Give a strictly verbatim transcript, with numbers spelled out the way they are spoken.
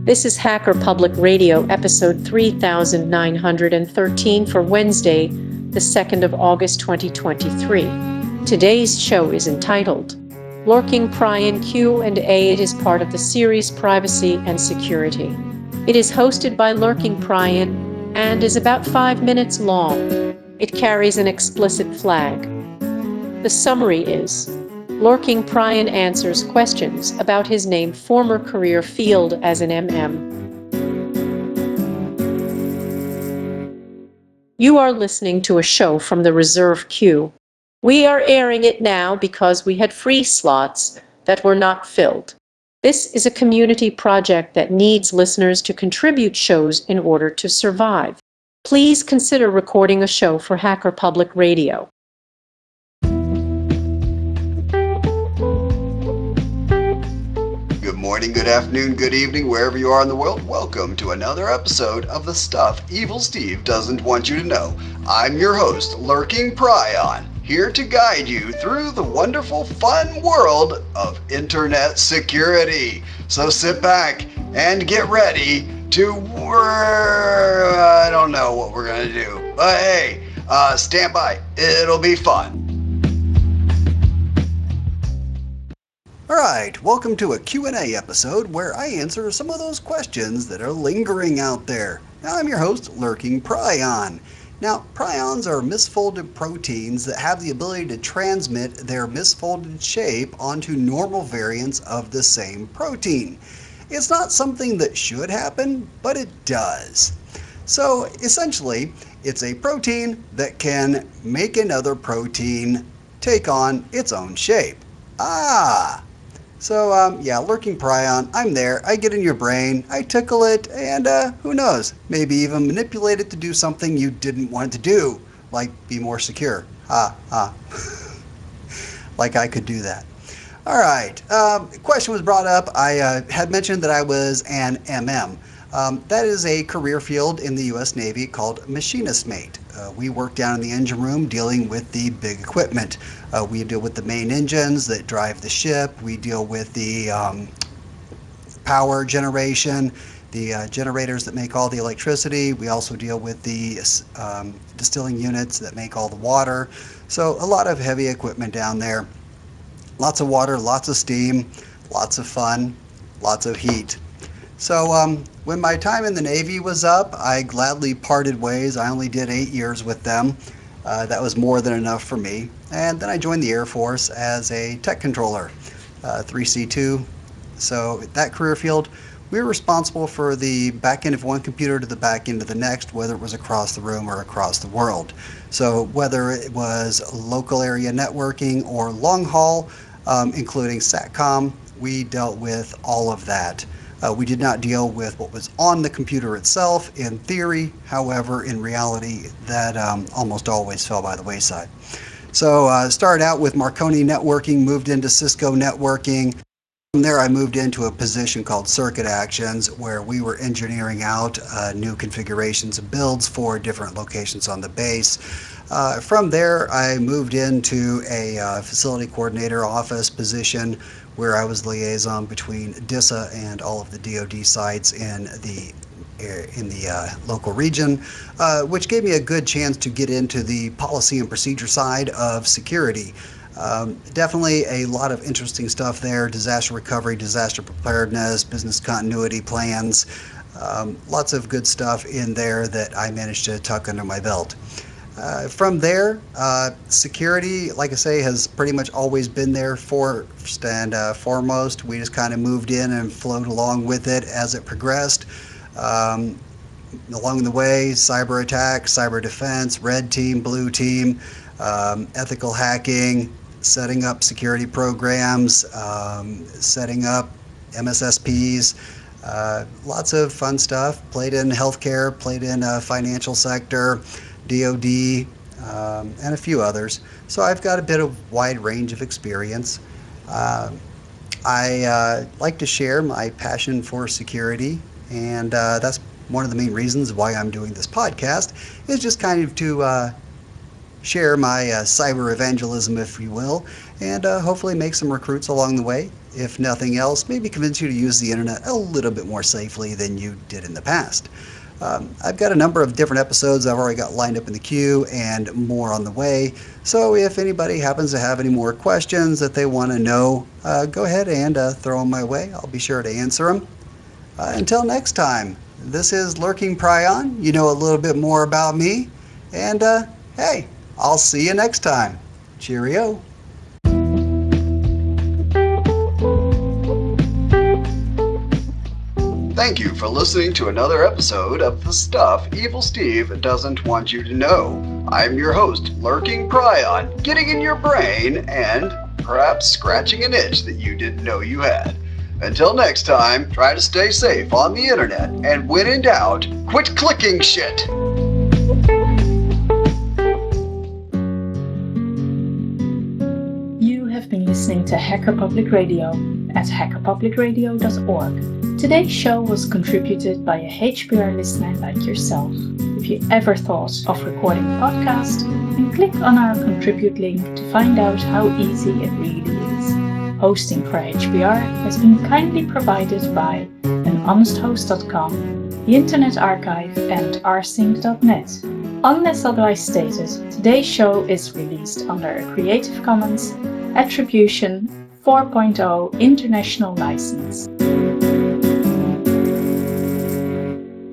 This is Hacker Public Radio, episode three thousand nine hundred thirteen for Wednesday, the second of August twenty twenty-three. Today's show is entitled Lurking Pry-In Q and A. It is part of the series Privacy and Security. It is hosted by Lurking Pry-In and is about five minutes long. It carries an explicit flag. The summary is: Lurking Pry-In answers questions about his name, former career field as an M M. You are listening to a show from the reserve queue. We are airing it now because we had free slots that were not filled. This is a community project that needs listeners to contribute shows in order to survive. Please consider recording a show for Hacker Public Radio. Good morning, good afternoon, good evening, wherever you are in the world. Welcome to another episode of the Stuff Evil Steve Doesn't Want You to Know. I'm your host, Lurking Pry-In, here to guide you through the wonderful, fun world of internet security. So sit back and get ready to, I don't know what we're going to do, but hey, uh, stand by. It'll be fun. Alright, welcome to a Q and A episode where I answer some of those questions that are lingering out there. Now, I'm your host, Lurking Pry-In. Now, prions are misfolded proteins that have the ability to transmit their misfolded shape onto normal variants of the same protein. It's not something that should happen, but it does. So, essentially, it's a protein that can make another protein take on its own shape. Ah! So, um, yeah, Lurking Pry-In, I'm there, I get in your brain, I tickle it, and uh, who knows, maybe even manipulate it to do something you didn't want it to do, like be more secure. Ha, ha. Like I could do that. Alright, um, question was brought up. I uh, had mentioned that I was an M M. Um, that is a career field in the U S Navy called machinist mate. Uh, we work down in the engine room dealing with the big equipment. Uh, we deal with the main engines that drive the ship. We deal with the um, power generation, the uh, generators that make all the electricity. We also deal with the um, distilling units that make all the water. So a lot of heavy equipment down there. Lots of water, lots of steam, lots of fun, lots of heat. So um, when my time in the Navy was up, I gladly parted ways. I only did eight years with them. Uh, that was more than enough for me. And then I joined the Air Force as a tech controller, uh, three C two. So that career field, we were responsible for the back end of one computer to the back end of the next, whether it was across the room or across the world. So whether it was local area networking or long haul, um, including SATCOM, we dealt with all of that. Uh, we did not deal with what was on the computer itself in theory. However, in reality, that um, almost always fell by the wayside. So uh, started out with Marconi networking, moved into Cisco networking. From there, I moved into a position called Circuit Actions, where we were engineering out uh, new configurations and builds for different locations on the base. Uh, from there, I moved into a uh, facility coordinator office position where I was liaison between DISA and all of the D O D sites in the in the uh, local region, uh, which gave me a good chance to get into the policy and procedure side of security. Um, definitely a lot of interesting stuff there: disaster recovery, disaster preparedness, business continuity plans, um, lots of good stuff in there that I managed to tuck under my belt. Uh, from there, uh, security, like I say, has pretty much always been there first and uh, foremost. We just kind of moved in and flowed along with it as it progressed. Um, along the way, cyber attacks, cyber defense, red team, blue team, um, ethical hacking, setting up security programs, um, setting up M S S Ps, uh, lots of fun stuff. Played in healthcare, played in uh, financial sector, D O D, um, and a few others. So I've got a bit of wide range of experience. Uh, I uh, like to share my passion for security, and uh, that's one of the main reasons why I'm doing this podcast, is just kind of to uh, share my uh, cyber evangelism, if you will, and uh, hopefully make some recruits along the way. If nothing else, maybe convince you to use the internet a little bit more safely than you did in the past. Um, I've got a number of different episodes I've already got lined up in the queue and more on the way. So if anybody happens to have any more questions that they want to know, uh, go ahead and uh, throw them my way. I'll be sure to answer them. Uh, until next time, this is Lurking Prion. You know a little bit more about me. And uh, hey, I'll see you next time. Cheerio. Thank you for listening to another episode of The Stuff Evil Steve Doesn't Want You to Know. I'm your host, Lurking Prion, getting in your brain and perhaps scratching an itch that you didn't know you had. Until next time, try to stay safe on the internet, and when in doubt, quit clicking shit! You have been listening to Hacker Public Radio at hacker public radio dot org. Today's show was contributed by a H P R listener like yourself. If you ever thought of recording a podcast, then click on our contribute link to find out how easy it really is. Hosting for H P R has been kindly provided by an honest host dot com, the Internet Archive, and r sync dot net. Unless otherwise stated, today's show is released under a Creative Commons Attribution four point oh International License.